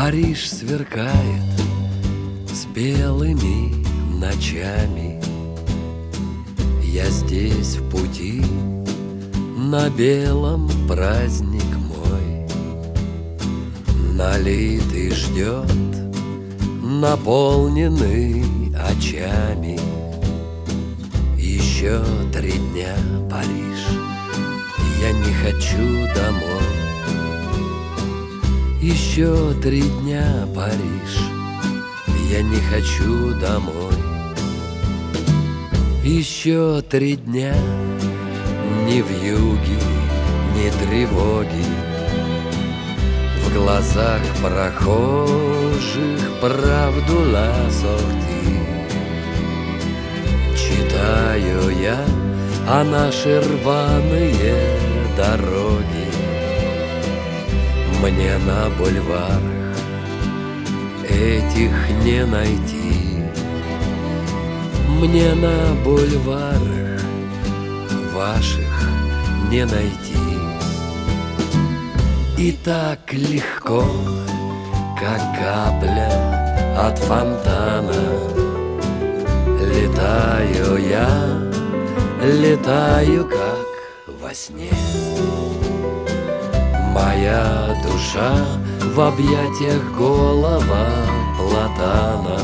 Париж сверкает с белыми ночами. Я здесь в пути, на белом праздник мой. Налитый ждет, наполненный очами. Еще 3 дня, Париж, я не хочу домой. Еще 3 дня, Париж, я не хочу домой. Еще 3 дня, ни вьюги, ни тревоги. В глазах прохожих правду ла сорти. Читаю я о наши рваные дороги. Мне на бульварах этих не найти. Мне на бульварах ваших не найти. И так легко, как капля от фонтана, летаю я, летаю как во сне. Моя душа в объятиях голого платана.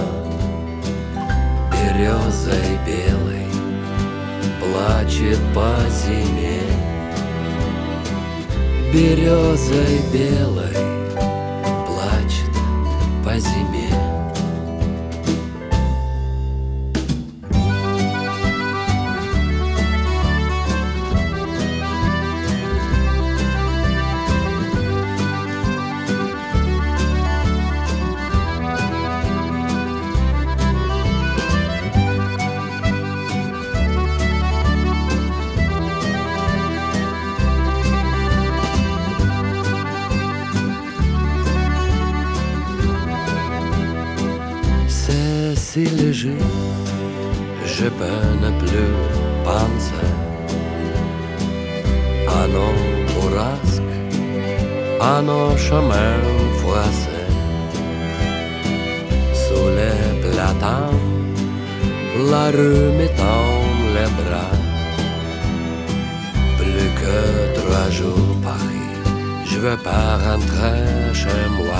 Березой белой плачет по зиме. Березой белой плачет по зиме. Si léger, je peux ne plus penser à nos bourrasques, à nos chemins froissés. Sous les platanes, la rue m'étend les bras. Plus que 3 jours Paris, je veux pas rentrer chez moi.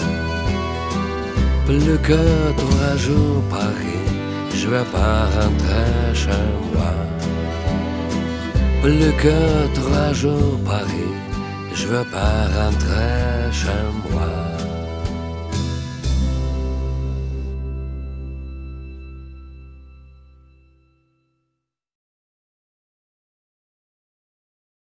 Plus que 3 jours Paris, je veux pas rentrer chez moi. Plus que 3 jours Paris, je veux pas rentrer chez moi.